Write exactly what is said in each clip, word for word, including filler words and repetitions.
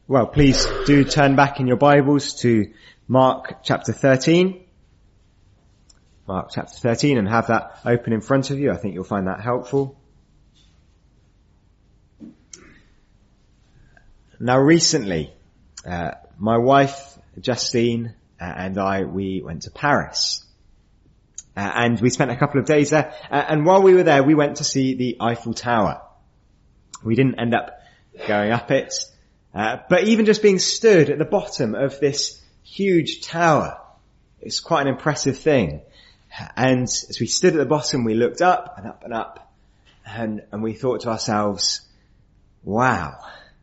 Well, please do turn back in your Bibles to Mark chapter thirteen. Mark chapter thirteen, and have that open in front of you. I think you'll find that helpful. Now recently, uh, my wife, Justine, uh, and I, we went to Paris. Uh, and we spent a couple of days there. Uh, and while we were there, we went to see the Eiffel Tower. We didn't end up going up it. Uh, but even just being stood at the bottom of this huge tower, it's quite an impressive thing. And as we stood at the bottom, we looked up and up and up, and, and we thought to ourselves, wow,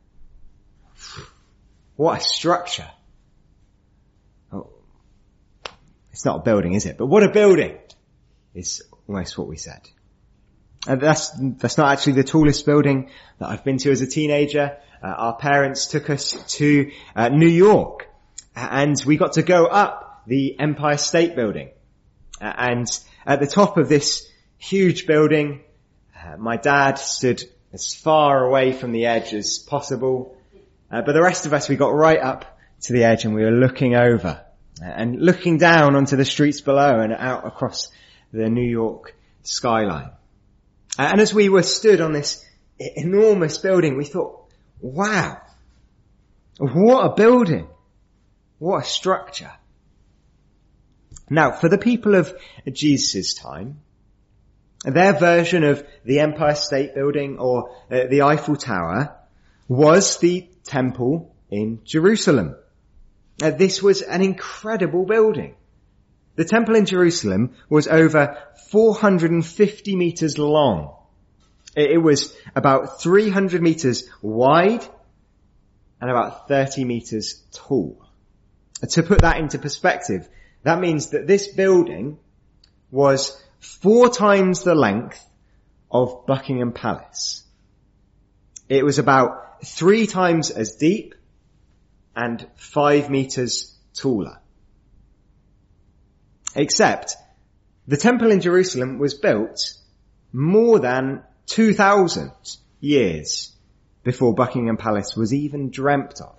what a structure. Oh, it's not a building, is it? But what a building is almost what we said. And that's, that's not actually the tallest building that I've been to as a teenager. Uh, our parents took us to uh, New York, and we got to go up the Empire State Building. Uh, and at the top of this huge building, uh, my dad stood as far away from the edge as possible. Uh, but the rest of us, we got right up to the edge, and we were looking over uh, and looking down onto the streets below and out across the New York skyline. Uh, and as we were stood on this enormous building, we thought, wow, what a building, what a structure. Now, for the people of Jesus' time, their version of the Empire State Building or uh, the Eiffel Tower was the temple in Jerusalem. Uh, this was an incredible building. The temple in Jerusalem was over four hundred fifty meters long. It was about three hundred meters wide and about thirty meters tall. To put that into perspective, that means that this building was four times the length of Buckingham Palace. It was about three times as deep and five meters taller. Except the temple in Jerusalem was built more than two thousand years before Buckingham Palace was even dreamt of.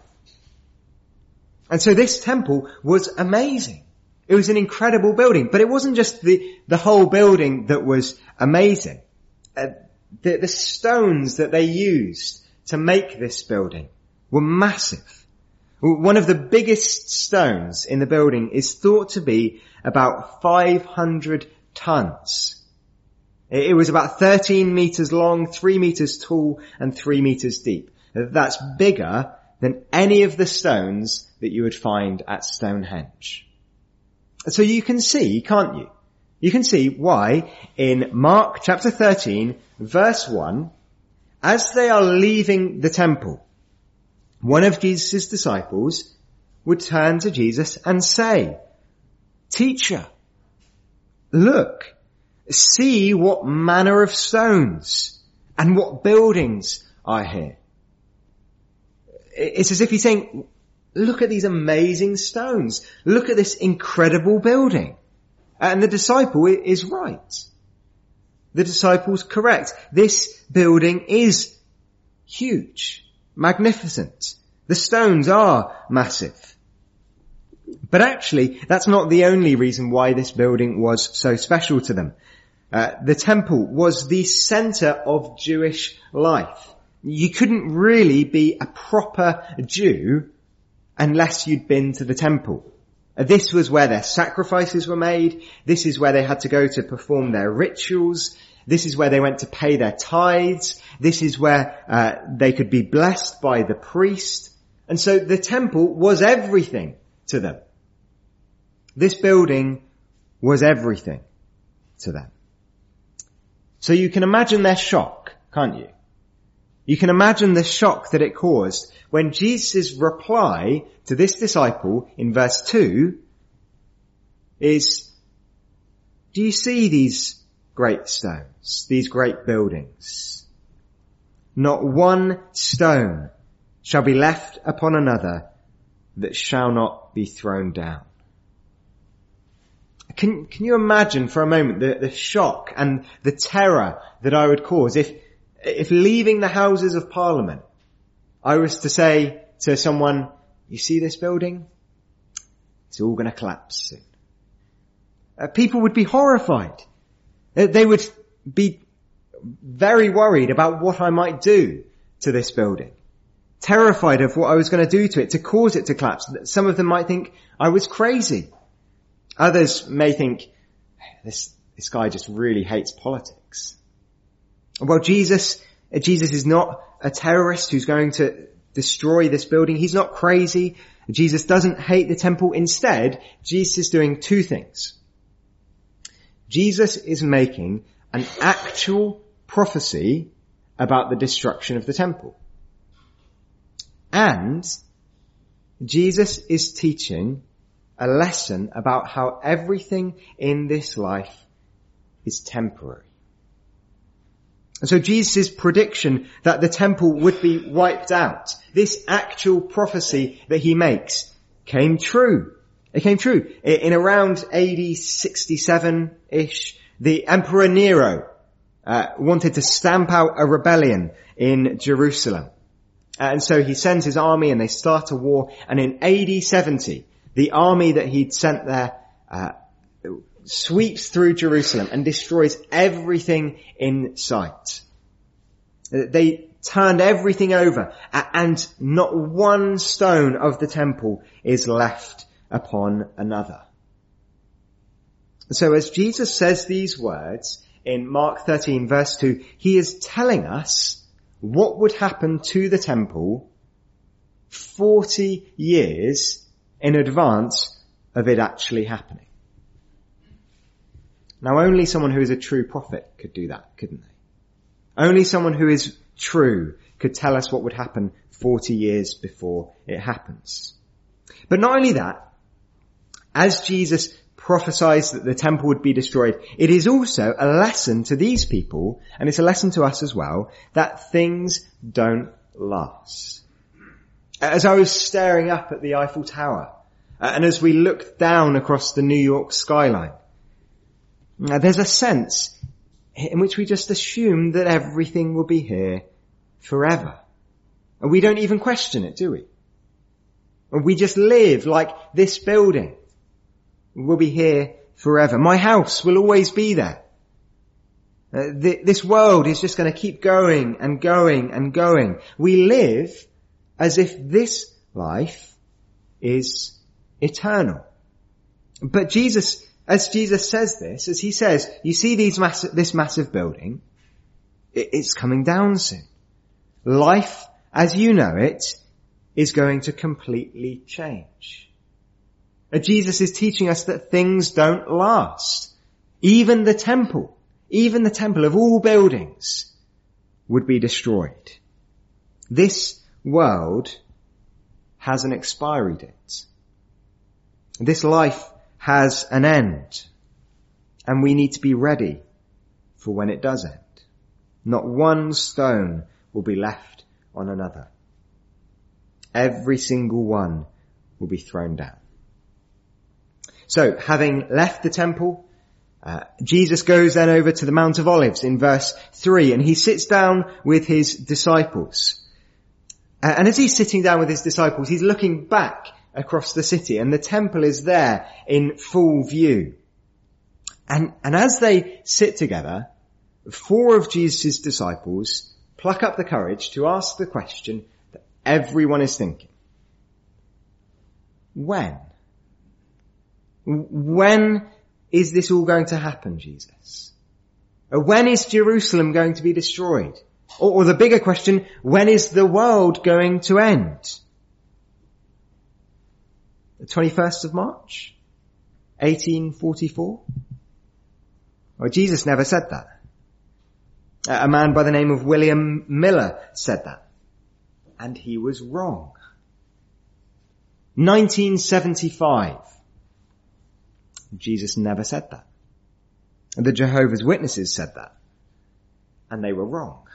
And so this temple was amazing. It was an incredible building, but it wasn't just the, the whole building that was amazing. Uh, the, the stones that they used to make this building were massive. One of the biggest stones in the building is thought to be about five hundred tons. It was about thirteen meters long, three meters tall, and three meters deep. That's bigger than any of the stones that you would find at Stonehenge. So you can see, can't you? You can see why in Mark chapter thirteen, verse one, as they are leaving the temple, one of Jesus' disciples would turn to Jesus and say, "Teacher, look, see what manner of stones and what buildings are here." It's as if he's saying, look at these amazing stones. Look at this incredible building. And the disciple is right. The disciple's correct. This building is huge, magnificent. The stones are massive. But actually, that's not the only reason why this building was so special to them. Uh, the temple was the center of Jewish life. You couldn't really be a proper Jew unless you'd been to the temple. Uh, this was where their sacrifices were made. This is where they had to go to perform their rituals. This is where they went to pay their tithes. This is where uh, they could be blessed by the priest. And so the temple was everything to them. This building was everything to them. So you can imagine their shock, can't you? You can imagine the shock that it caused when Jesus' reply to this disciple in verse two is, do you see these great stones, these great buildings? Not one stone shall be left upon another that shall not be thrown down. Can, can you imagine for a moment the, the shock and the terror that I would cause if, if leaving the Houses of Parliament, I was to say, to someone, you see this building? It's all going to collapse soon. Uh, people would be horrified. Uh, they would be very worried about what I might do to this building. Terrified of what I was going to do to it to cause it to collapse. Some of them might think I was crazy. Others may think, this, this guy just really hates politics. Well, Jesus, Jesus is not a terrorist who's going to destroy this building. He's not crazy. Jesus doesn't hate the temple. Instead, Jesus is doing two things. Jesus is making an actual prophecy about the destruction of the temple. And Jesus is teaching a lesson about how everything in this life is temporary. And so Jesus' prediction that the temple would be wiped out, this actual prophecy that he makes, came true. It came true. In around A D sixty-seven-ish, the Emperor Nero uh, wanted to stamp out a rebellion in Jerusalem. And so he sends his army and they start a war. And in A D seventy, the army that he'd sent there uh, sweeps through Jerusalem and destroys everything in sight. They turned everything over, and not one stone of the temple is left upon another. So as Jesus says these words in Mark thirteen verse two, he is telling us what would happen to the temple forty years in advance of it actually happening. Now only someone who is a true prophet could do that, couldn't they? Only someone who is true could tell us what would happen forty years before it happens. But not only that, as Jesus prophesies that the temple would be destroyed, it is also a lesson to these people, and it's a lesson to us as well, that things don't last. As I was staring up at the Eiffel Tower, and as we look down across the New York skyline, there's a sense in which we just assume that everything will be here forever. And we don't even question it, do we? And we just live like this building will be here forever. My house will always be there. Uh, th- this world is just going to keep going and going and going. We live as if this life is eternal. But Jesus, as Jesus says this, as he says, you see these mass- this massive building, it- it's coming down soon. Life, as you know it, is going to completely change. Jesus is teaching us that things don't last. Even the temple, even the temple of all buildings would be destroyed. This world has an expiry date. This life has an end. And we need to be ready for when it does end. Not one stone will be left on another. Every single one will be thrown down. So, having left the temple, uh, Jesus goes then over to the Mount of Olives in verse three, and he sits down with his disciples. Uh, and as he's sitting down with his disciples, he's looking back across the city, and the temple is there in full view. And, and as they sit together, four of Jesus' disciples pluck up the courage to ask the question that everyone is thinking. When? When is this all going to happen, Jesus? When is Jerusalem going to be destroyed? Or, or the bigger question, when is the world going to end? The twenty-first of March, eighteen forty-four? Well, Jesus never said that. A man by the name of William Miller said that. And he was wrong. nineteen seventy-five. Jesus never said that. The Jehovah's Witnesses said that. And they were wrong.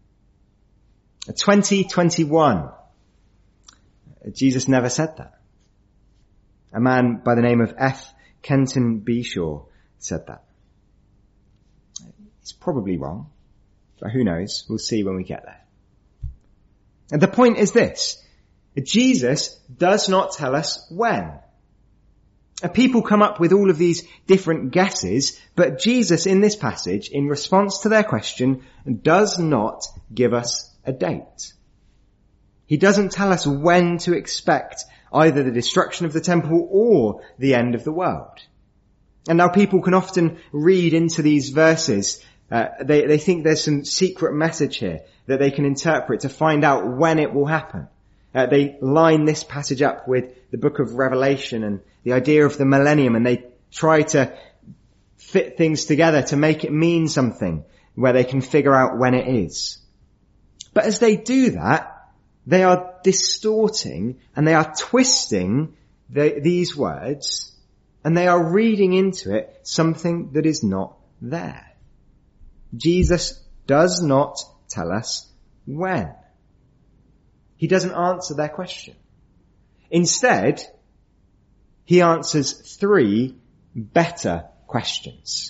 twenty twenty-one. Jesus never said that. A man by the name of F. Kenton Beishaw said that. It's probably wrong. But who knows? We'll see when we get there. And the point is this. Jesus does not tell us when. People come up with all of these different guesses, but Jesus in this passage, in response to their question, does not give us a date. He doesn't tell us when to expect either the destruction of the temple or the end of the world. And now people can often read into these verses, uh, they, they think there's some secret message here that they can interpret to find out when it will happen. Uh, they line this passage up with the book of Revelation and the idea of the millennium, and they try to fit things together to make it mean something where they can figure out when it is. But as they do that, they are distorting and they are twisting the, these words, and they are reading into it something that is not there. Jesus does not tell us when. He doesn't answer their question. Instead, he answers three better questions.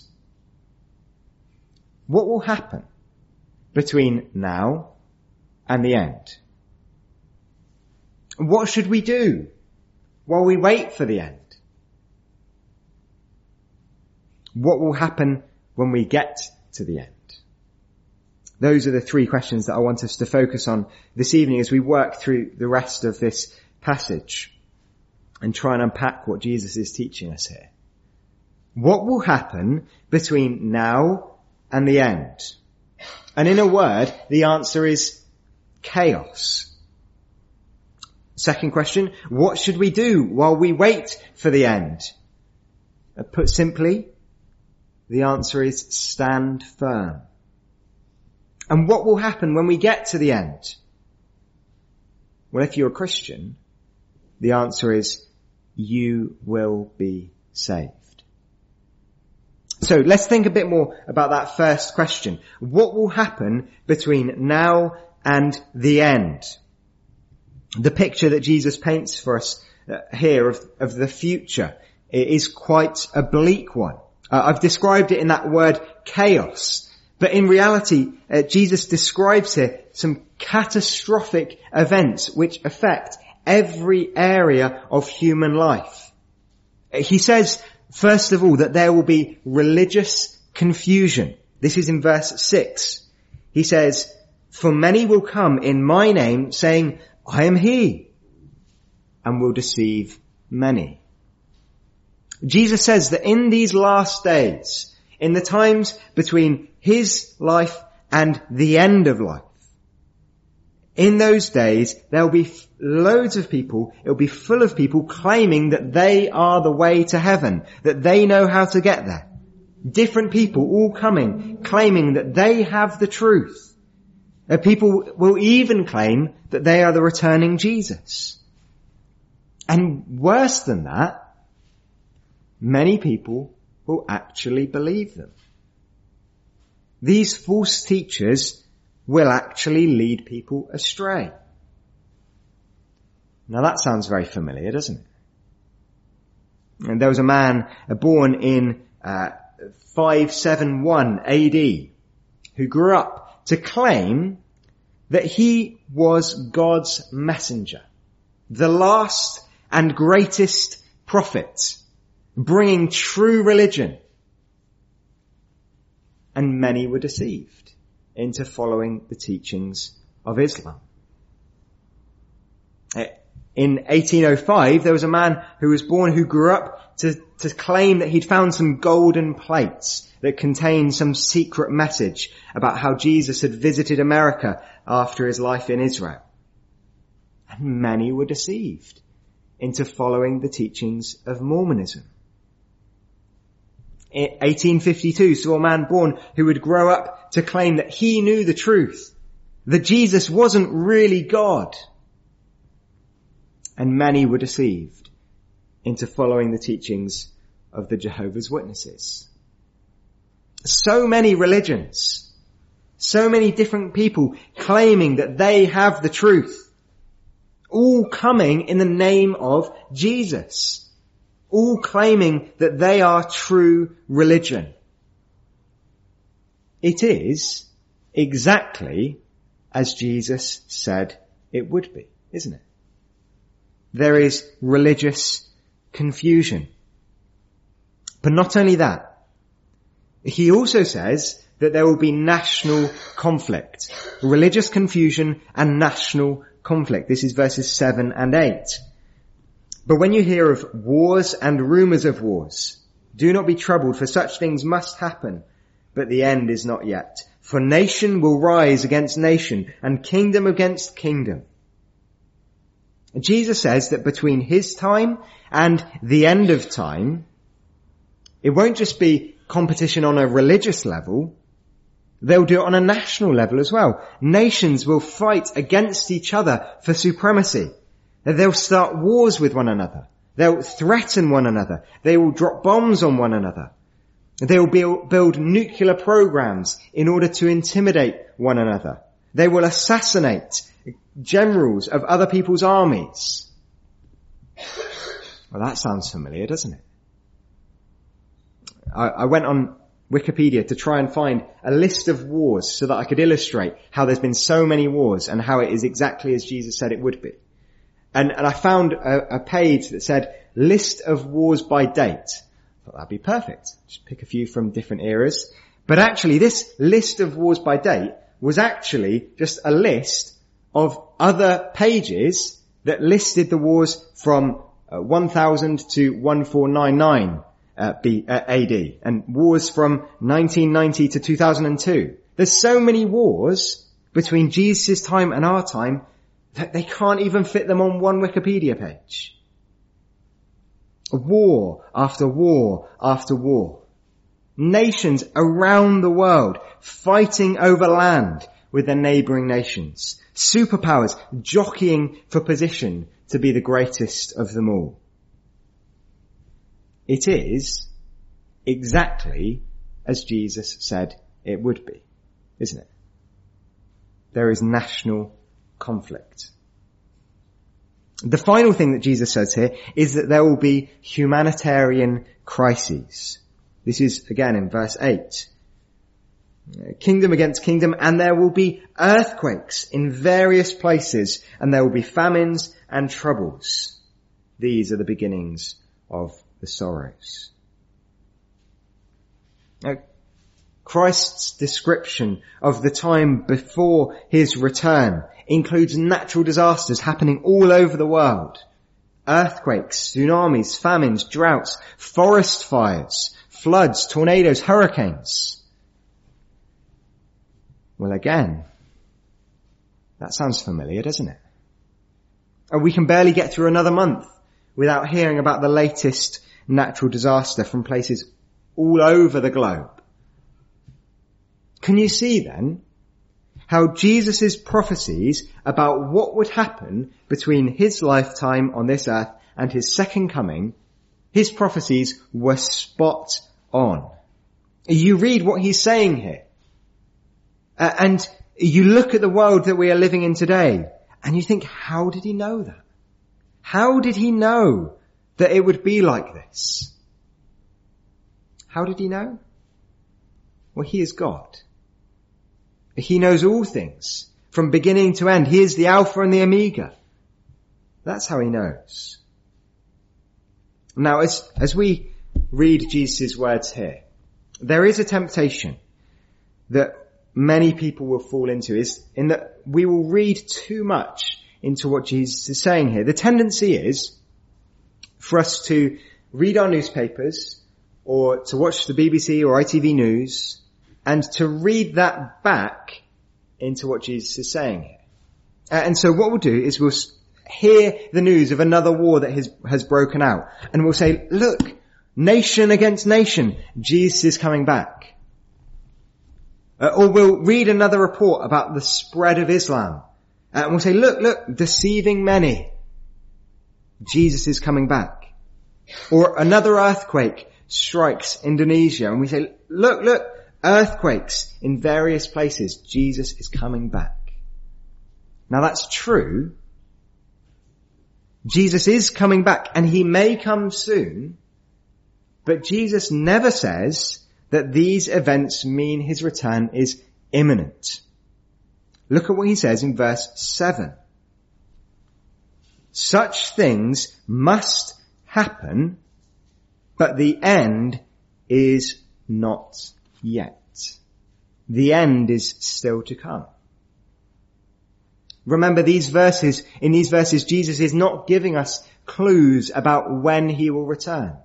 What will happen between now and the end? What should we do while we wait for the end? What will happen when we get to the end? Those are the three questions that I want us to focus on this evening as we work through the rest of this passage and try and unpack what Jesus is teaching us here. What will happen between now and the end? And in a word, the answer is chaos. Second question, what should we do while we wait for the end? Put simply, the answer is stand firm. And what will happen when we get to the end? Well, if you're a Christian, the answer is you will be saved. So let's think a bit more about that first question. What will happen between now and the end? The picture that Jesus paints for us uh, here of, of the future is quite a bleak one. Uh, I've described it in that word chaos. But in reality, uh, Jesus describes here some catastrophic events which affect every area of human life. He says, first of all, that there will be religious confusion. This is in verse six. He says, for many will come in my name saying, I am he, and will deceive many. Jesus says that in these last days, in the times between his life and the end of life, in those days, there'll be loads of people, it'll be full of people claiming that they are the way to heaven, that they know how to get there. Different people all coming, claiming that they have the truth. Uh, people will even claim that they are the returning Jesus. And worse than that, many people will actually believe them. These false teachers will actually lead people astray. Now that sounds very familiar, doesn't it? And there was a man born in uh, five seventy-one A D who grew up to claim that he was God's messenger, the last and greatest prophet, bringing true religion. And many were deceived into following the teachings of Islam. In eighteen oh five, there was a man who was born who grew up to, to claim that he'd found some golden plates that contained some secret message about how Jesus had visited America after his life in Israel. And many were deceived into following the teachings of Mormonism. In eighteen fifty-two, saw a man born who would grow up to claim that he knew the truth, that Jesus wasn't really God. And many were deceived into following the teachings of the Jehovah's Witnesses. So many religions, so many different people claiming that they have the truth, all coming in the name of Jesus, all claiming that they are true religion. It is exactly as Jesus said it would be, isn't it? there is religious confusion. But not only that, he also says that there will be national conflict, religious confusion and national conflict. This is verses seven and eight. But when you hear of wars and rumors of wars, do not be troubled, for such things must happen, but the end is not yet. For nation will rise against nation, and kingdom against kingdom. Jesus says that between his time and the end of time, it won't just be competition on a religious level, they'll do it on a national level as well. Nations will fight against each other for supremacy. They'll start wars with one another. They'll threaten one another. They will drop bombs on one another. They will build, build nuclear programs in order to intimidate one another. They will assassinate generals of other people's armies. Well, that sounds familiar, doesn't it? I, I went on Wikipedia to try and find a list of wars so that I could illustrate how there's been so many wars and how it is exactly as Jesus said it would be. And, and I found a, a page that said list of wars by date. I thought that'd be perfect. Just pick a few from different eras. But actually this list of wars by date was actually just a list of other pages that listed the wars from uh, one thousand to fourteen ninety-nine uh, B, uh, A D and wars from nineteen ninety to two thousand two. There's so many wars between Jesus' time and our time that they can't even fit them on one Wikipedia page. War after war after war. Nations around the world fighting over land with their neighbouring nations. Superpowers jockeying for position to be the greatest of them all. It is exactly as Jesus said it would be, isn't it? There is national conflict. The final thing that Jesus says here is that there will be humanitarian crises. This is again in verse eight. Kingdom against kingdom, and there will be earthquakes in various places, and there will be famines and troubles. These are the beginnings of the sorrows. Now, Christ's description of the time before his return includes natural disasters happening all over the world. Earthquakes, tsunamis, famines, droughts, forest fires, floods, tornadoes, hurricanes. Well, again, that sounds familiar, doesn't it? And we can barely get through another month without hearing about the latest natural disaster from places all over the globe. Can you see then how Jesus' prophecies about what would happen between his lifetime on this earth and his second coming, his prophecies were spot on. You read what he's saying here. Uh, and you look at the world that we are living in today and you think, how did he know that? How did he know that it would be like this? How did he know? Well, he is God. He knows all things from beginning to end. He is the Alpha and the Omega. That's how he knows. Now, as, as we read Jesus' words here, there is a temptation that many people will fall into, is in that we will read too much into what Jesus is saying here. The tendency is for us to read our newspapers or to watch the B B C or I T V News and to read that back into what Jesus is saying here. And so what we'll do is we'll hear the news of another war that has, has broken out, and we'll say, look, nation against nation, Jesus is coming back. Uh, or we'll read another report about the spread of Islam, uh, and we'll say, look, look, deceiving many, Jesus is coming back. Or another earthquake strikes Indonesia, and we say, look, look, earthquakes in various places, Jesus is coming back. Now that's true. Jesus is coming back, and he may come soon, but Jesus never says that these events mean his return is imminent. Look at what he says in verse seven. Such things must happen, but the end is not yet. The end is still to come. Remember, these verses, in these verses, Jesus is not giving us clues about when he will return.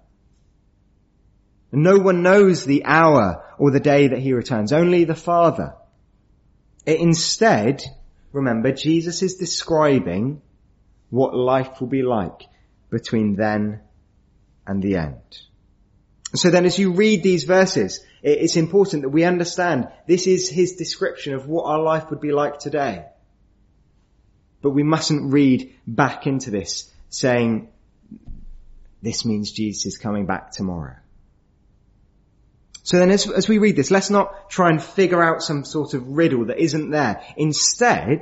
No one knows the hour or the day that he returns, only the Father. Instead, remember, Jesus is describing what life will be like between then and the end. So then as you read these verses, it's important that we understand this is his description of what our life would be like today. But we mustn't read back into this saying, this means Jesus is coming back tomorrow. So then as, as we read this, let's not try and figure out some sort of riddle that isn't there. Instead,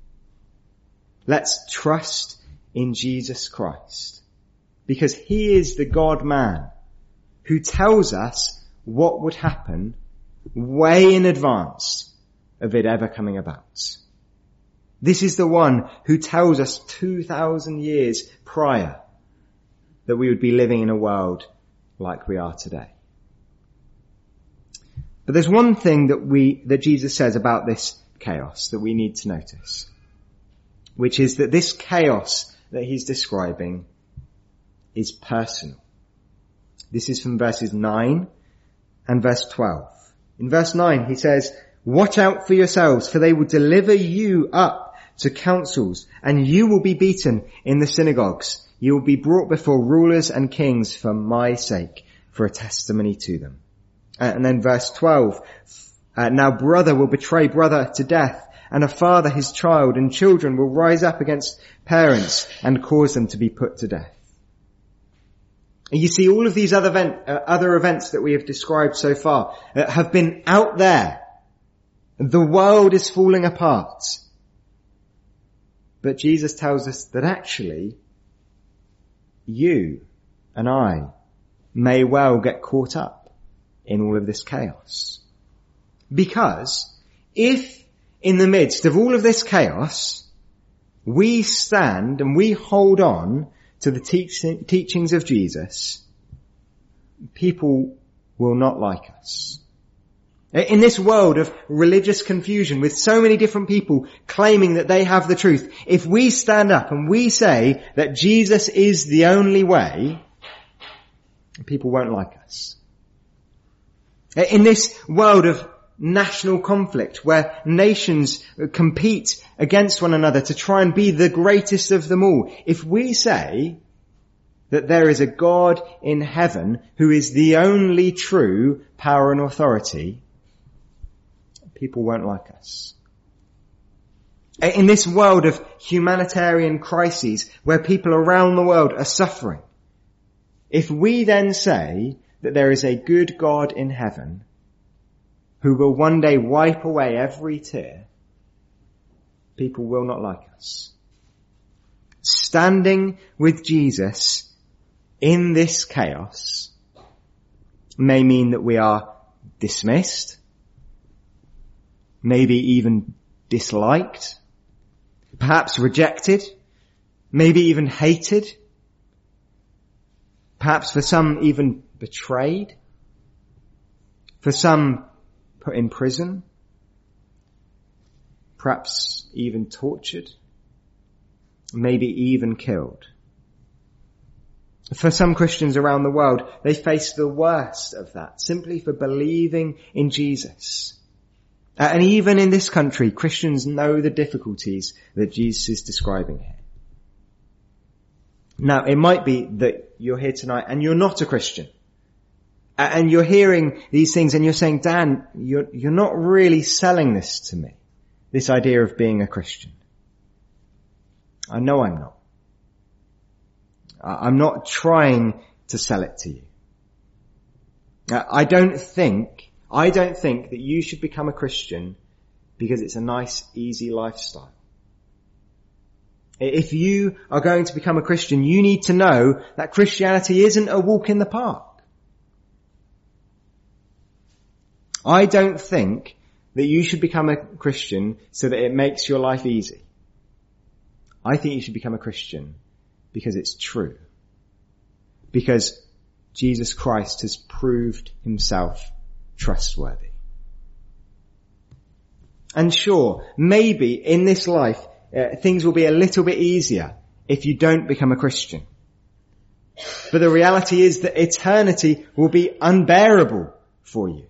let's trust in Jesus Christ, because he is the God-man who tells us what would happen way in advance of it ever coming about. This is the one who tells us two thousand years prior that we would be living in a world like we are today. But there's one thing that we, that Jesus says about this chaos that we need to notice, which is that this chaos that he's describing is personal. This is from verses nine and verse twelve. In verse nine he says, "Watch out for yourselves, for they will deliver you up to councils, and you will be beaten in the synagogues. You will be brought before rulers and kings for my sake, for a testimony to them." And then verse twelve, uh, "Now brother will betray brother to death, and a father his child, and children will rise up against parents and cause them to be put to death." And you see, all of these other, event, uh, other events that we have described so far uh, have been out there. The world is falling apart. But Jesus tells us that actually, you and I may well get caught up in all of this chaos. Because if in the midst of all of this chaos, we stand and we hold on to the teach- teachings of Jesus, people will not like us. In this world of religious confusion, with so many different people claiming that they have the truth, if we stand up and we say that Jesus is the only way, people won't like us. In this world of national conflict, where nations compete against one another to try and be the greatest of them all, if we say that there is a God in heaven who is the only true power and authority, people won't like us. In this world of humanitarian crises where people around the world are suffering, if we then say that there is a good God in heaven who will one day wipe away every tear, people will not like us. Standing with Jesus in this chaos may mean that we are dismissed, maybe even disliked, perhaps rejected, maybe even hated, perhaps for some even betrayed, for some put in prison, perhaps even tortured, maybe even killed. For some Christians around the world, they face the worst of that simply for believing in Jesus. And even in this country, Christians know the difficulties that Jesus is describing here. Now, it might be that you're here tonight and you're not a Christian. And you're hearing these things and you're saying, Dan, you're, you're not really selling this to me, this idea of being a Christian. I know I'm not. I'm not trying to sell it to you. I don't think I don't think that you should become a Christian because it's a nice, easy lifestyle. If you are going to become a Christian, you need to know that Christianity isn't a walk in the park. I don't think that you should become a Christian so that it makes your life easy. I think you should become a Christian because it's true. Because Jesus Christ has proved himself trustworthy. And sure, maybe in this life, uh, things will be a little bit easier if you don't become a Christian. But the reality is that eternity will be unbearable for you.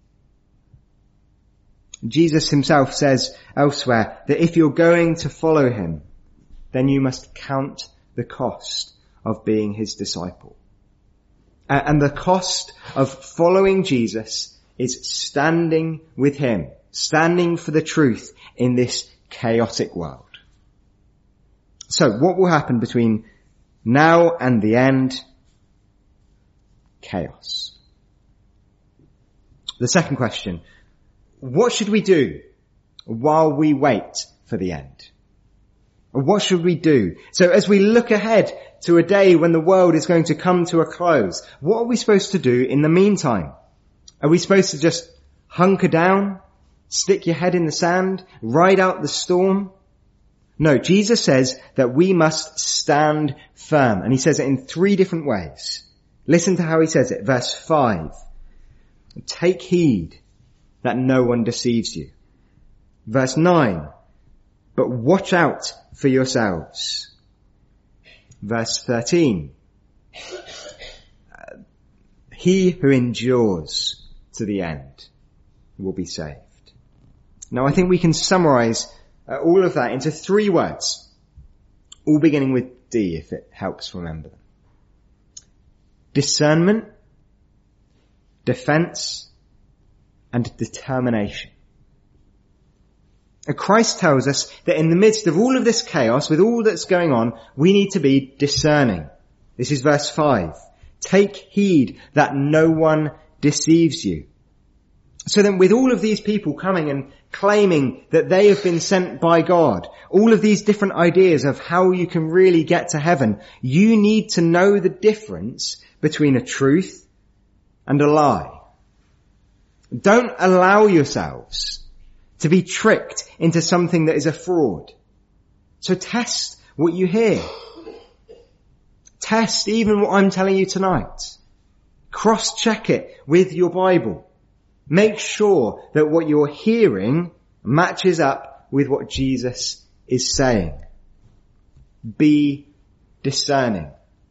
Jesus himself says elsewhere that if you're going to follow him, then you must count the cost of being his disciple. Uh, and the cost of following Jesus is standing with him, standing for the truth in this chaotic world. So what will happen between now and the end? Chaos. The second question, what should we do while we wait for the end? What should we do? So as we look ahead to a day when the world is going to come to a close, what are we supposed to do in the meantime? Are we supposed to just hunker down, stick your head in the sand, ride out the storm? No, Jesus says that we must stand firm. And he says it in three different ways. Listen to how he says it. Verse five. Take heed that no one deceives you. Verse nine. But watch out for yourselves. Verse thirteen. Uh, he who endures to the end will be saved. Now I think we can summarize uh, all of that into three words, all beginning with D if it helps remember them. Discernment, defense, and determination. And Christ tells us that in the midst of all of this chaos, with all that's going on, we need to be discerning. This is verse five. Take heed that no one deceives you. So then with all of these people coming and claiming that they have been sent by God, all of these different ideas of how you can really get to heaven, you need to know the difference between a truth and a lie. Don't allow yourselves to be tricked into something that is a fraud. So test what you hear. Test even what I'm telling you tonight. Cross-check it with your Bible. Make sure that what you're hearing matches up with what Jesus is saying. Be discerning.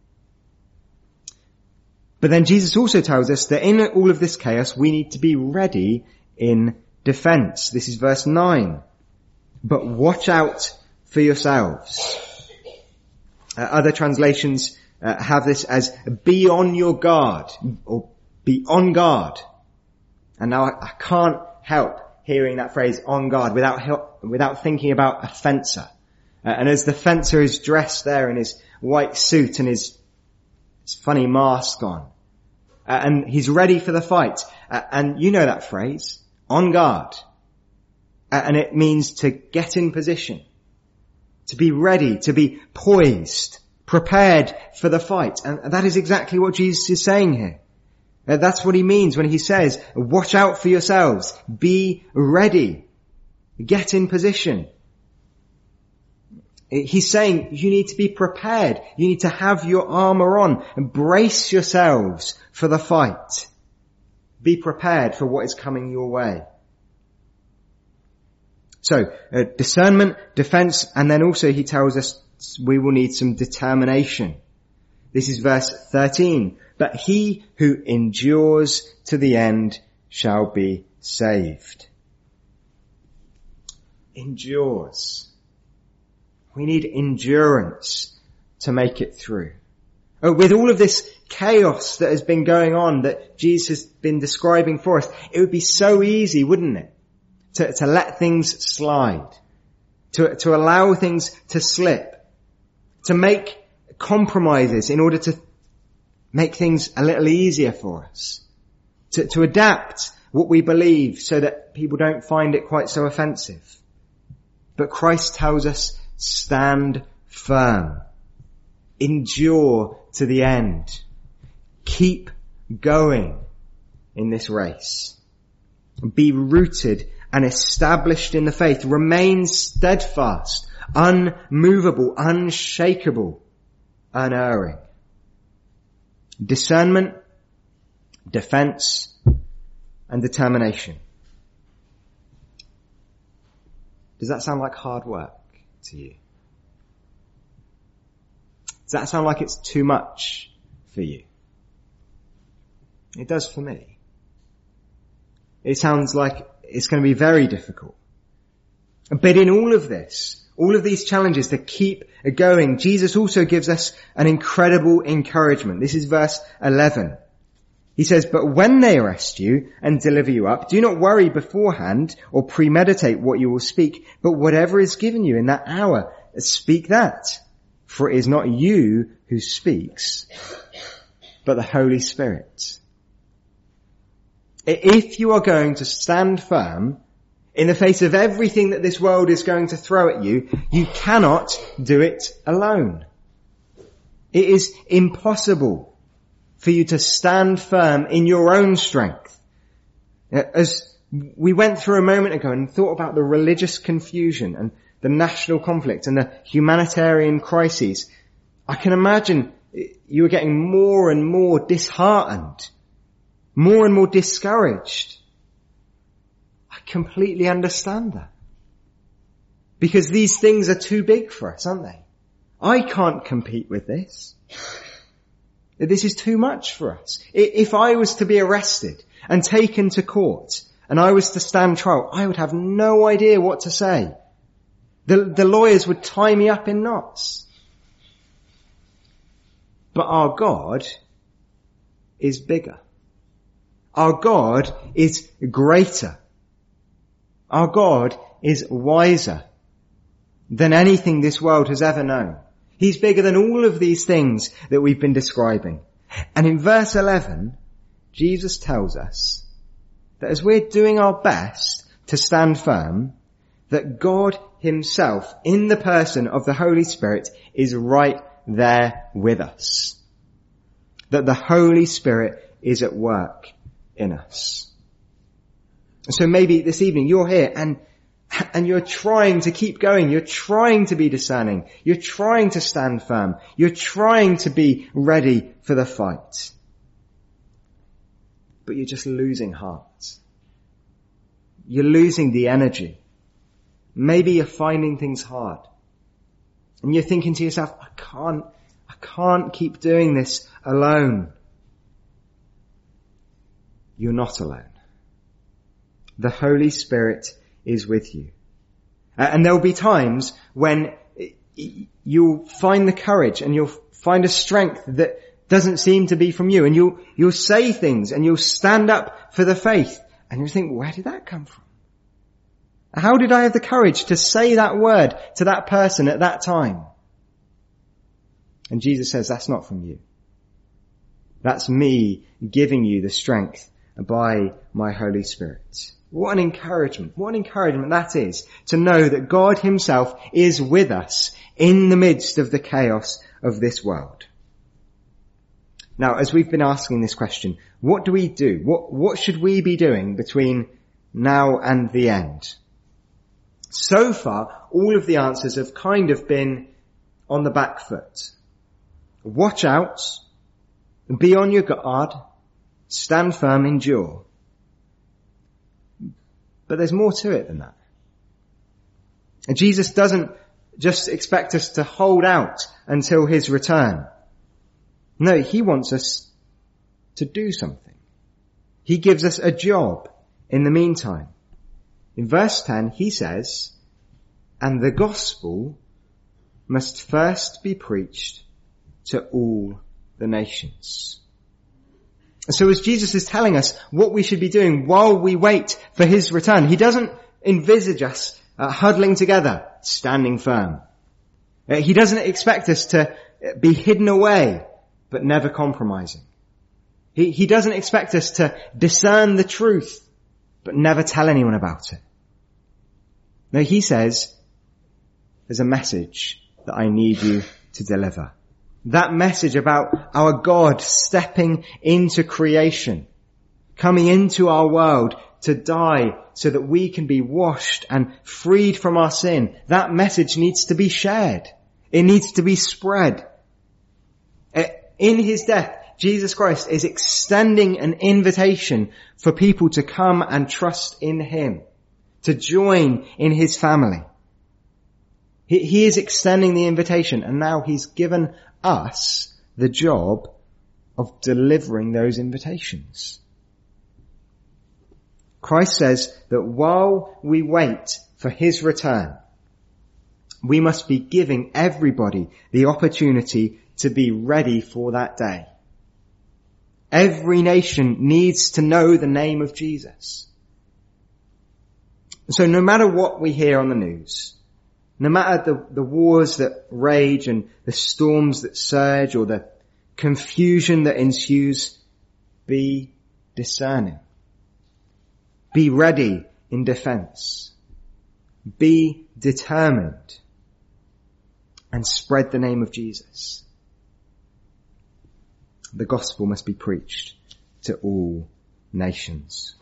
But then Jesus also tells us that in all of this chaos, we need to be ready in defense. This is verse nine. But watch out for yourselves. Uh, other translations uh, have this as be on your guard or be on guard. And now I, I can't help hearing that phrase on guard without help, without thinking about a fencer. Uh, and as the fencer is dressed there in his white suit and his, his funny mask on, uh, and he's ready for the fight. Uh, and you know that phrase, on guard. Uh, and it means to get in position, to be ready, to be poised, prepared for the fight. And that is exactly what Jesus is saying here. Uh, that's what he means when he says, watch out for yourselves, be ready, get in position. He's saying you need to be prepared, you need to have your armor on, and brace yourselves for the fight. Be prepared for what is coming your way. So, uh, discernment, defense, and then also he tells us we will need some determination. This is verse thirteen. But he who endures to the end shall be saved. Endures. We need endurance to make it through. Oh, with all of this chaos that has been going on that Jesus has been describing for us, it would be so easy, wouldn't it? To, to let things slide. To, to allow things to slip. To make compromises in order to make things a little easier for us. To, to adapt what we believe so that people don't find it quite so offensive. But Christ tells us, stand firm. Endure to the end. Keep going in this race. Be rooted and established in the faith. Remain steadfast, unmovable, unshakable, unerring. Discernment, defense, and determination. Does that sound like hard work to you? Does that sound like it's too much for you? It does for me. It sounds like it's going to be very difficult. But in all of this, all of these challenges to keep going, Jesus also gives us an incredible encouragement. This is verse eleven. He says, "But when they arrest you and deliver you up, do not worry beforehand or premeditate what you will speak, but whatever is given you in that hour, speak that. For it is not you who speaks, but the Holy Spirit." If you are going to stand firm in the face of everything that this world is going to throw at you, you cannot do it alone. It is impossible for you to stand firm in your own strength. As we went through a moment ago and thought about the religious confusion and the national conflict and the humanitarian crises, I can imagine you were getting more and more disheartened, more and more discouraged. I completely understand that. Because these things are too big for us, aren't they? I can't compete with this. This is too much for us. If I was to be arrested and taken to court and I was to stand trial, I would have no idea what to say. The, the lawyers would tie me up in knots. But our God is bigger. Our God is greater. Our God is wiser than anything this world has ever known. He's bigger than all of these things that we've been describing. And in verse eleven, Jesus tells us that as we're doing our best to stand firm, that God himself, in the person of the Holy Spirit, is right there with us. That the Holy Spirit is at work in us. So maybe this evening you're here and and you're trying to keep going. You're trying to be discerning. You're trying to stand firm. You're trying to be ready for the fight. But you're just losing heart. You're losing the energy. Maybe you're finding things hard. And you're thinking to yourself, I can't, I can't keep doing this alone. You're not alone. The Holy Spirit is with you. And there will be times when you'll find the courage and you'll find a strength that doesn't seem to be from you. And you'll, you'll say things and you'll stand up for the faith. And you'll think, where did that come from? How did I have the courage to say that word to that person at that time? And Jesus says, that's not from you. That's me giving you the strength by my Holy Spirit. What an encouragement. What an encouragement that is to know that God himself is with us in the midst of the chaos of this world. Now, as we've been asking this question, what do we do? What, what should we be doing between now and the end? So far, all of the answers have kind of been on the back foot. Watch out, be on your guard, stand firm, endure. But there's more to it than that. And Jesus doesn't just expect us to hold out until his return. No, he wants us to do something. He gives us a job in the meantime. In verse ten, he says, and the gospel must first be preached to all the nations. So as Jesus is telling us what we should be doing while we wait for his return, he doesn't envisage us uh, huddling together, standing firm. Uh, he doesn't expect us to be hidden away, but never compromising. He, he doesn't expect us to discern the truth, but never tell anyone about it. No, he says, there's a message that I need you to deliver. That message about our God stepping into creation, coming into our world to die so that we can be washed and freed from our sin. That message needs to be shared. It needs to be spread. In his death, Jesus Christ is extending an invitation for people to come and trust in him, to join in his family. He, he is extending the invitation, and now he's given us the job of delivering those invitations. Christ says that while we wait for his return, we must be giving everybody the opportunity to be ready for that day. Every nation needs to know the name of Jesus. So no matter what we hear on the news, no matter the, the wars that rage and the storms that surge or the confusion that ensues, be discerning. Be ready in defense. Be determined. And spread the name of Jesus. The gospel must be preached to all nations.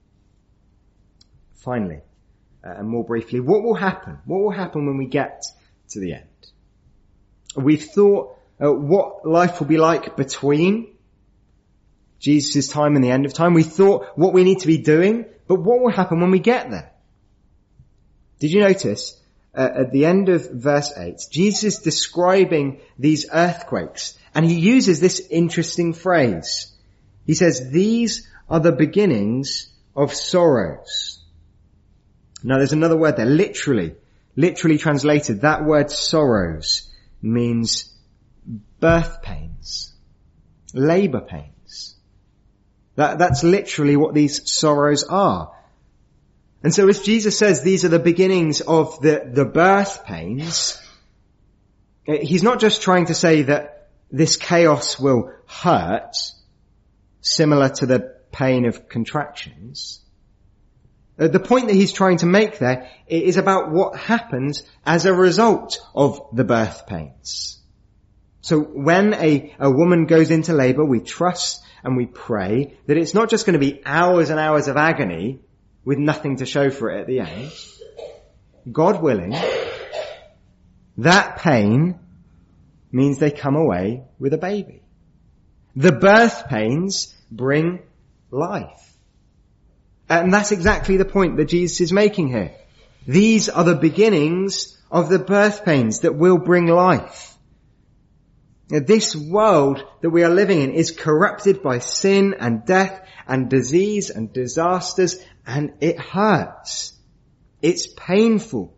Finally, uh, and more briefly, what will happen? What will happen when we get to the end? We've thought uh, what life will be like between Jesus' time and the end of time. We thought what we need to be doing, but what will happen when we get there? Did you notice uh, at the end of verse eight, Jesus is describing these earthquakes, and he uses this interesting phrase. He says, these are the beginnings of sorrows. Now there's another word there, literally, literally translated, that word sorrows means birth pains, labor pains. That, that's literally what these sorrows are. And so if Jesus says these are the beginnings of the, the birth pains, he's not just trying to say that this chaos will hurt, similar to the pain of contractions. The point that he's trying to make there is about what happens as a result of the birth pains. So when a, a woman goes into labor, we trust and we pray that it's not just going to be hours and hours of agony with nothing to show for it at the end. God willing, that pain means they come away with a baby. The birth pains bring life. And that's exactly the point that Jesus is making here. These are the beginnings of the birth pains that will bring life. Now, this world that we are living in is corrupted by sin and death and disease and disasters, and it hurts. It's painful.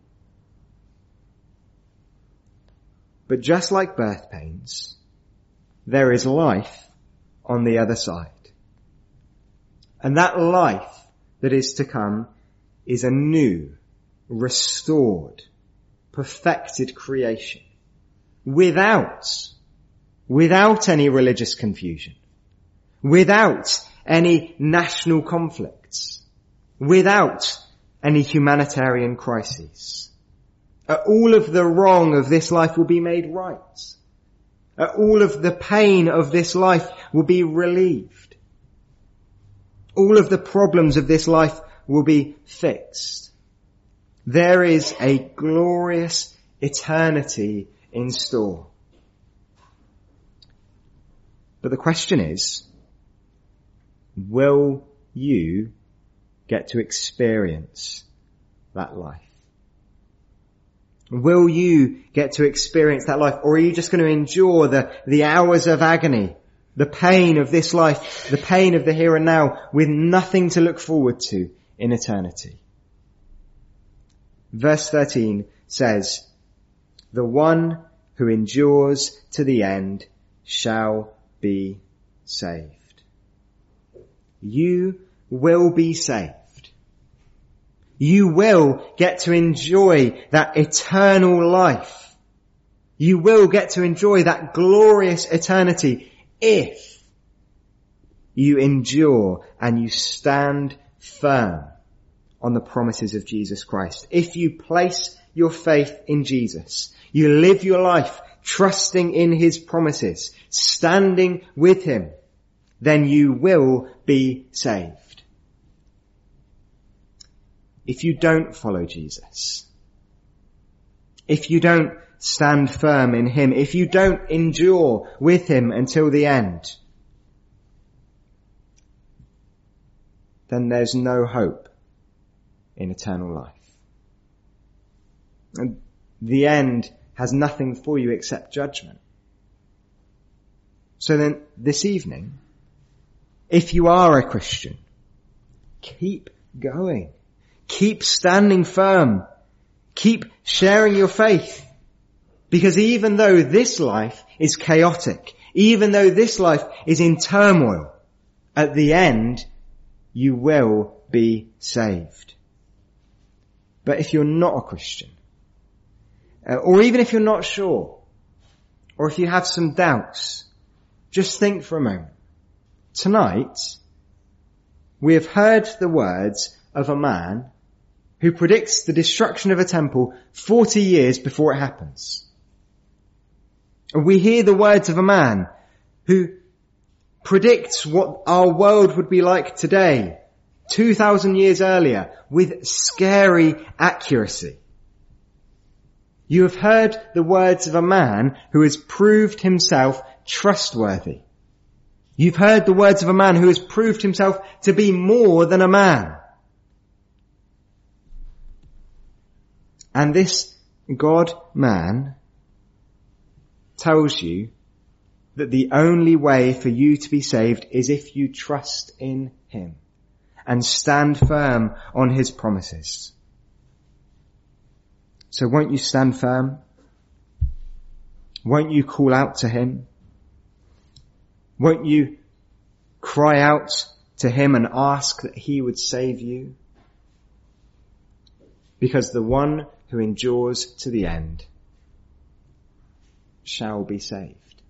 But just like birth pains, there is life on the other side. And that life that is to come is a new, restored, perfected creation. Without, without any religious confusion. Without any national conflicts. Without any humanitarian crises. Uh, all of the wrong of this life will be made right. Uh, all of the pain of this life will be relieved. All of the problems of this life will be fixed. There is a glorious eternity in store. But the question is, will you get to experience that life? Will you get to experience that life? Or are you just going to endure the, the hours of agony, the pain of this life, the pain of the here and now, with nothing to look forward to in eternity? Verse thirteen says, the one who endures to the end shall be saved. You will be saved. You will get to enjoy that eternal life. You will get to enjoy that glorious eternity if you endure and you stand firm on the promises of Jesus Christ. If you place your faith in Jesus, you live your life trusting in his promises, standing with him, then you will be saved. If you don't follow Jesus, if you don't stand firm in him, if you don't endure with him until the end, then there's no hope in eternal life. And the end has nothing for you except judgment. So then, this evening, if you are a Christian, keep going. Keep standing firm. Keep sharing your faith. Because even though this life is chaotic, even though this life is in turmoil, at the end, you will be saved. But if you're not a Christian, uh, or even if you're not sure, or if you have some doubts, just think for a moment. Tonight, we have heard the words of a man who predicts the destruction of a temple forty years before it happens. And we hear the words of a man who predicts what our world would be like today, two thousand years earlier, with scary accuracy. You have heard the words of a man who has proved himself trustworthy. You've heard the words of a man who has proved himself to be more than a man. And this God-man tells you that the only way for you to be saved is if you trust in him and stand firm on his promises. So won't you stand firm? Won't you call out to him? Won't you cry out to him and ask that he would save you? Because the one who endures to the end shall be saved.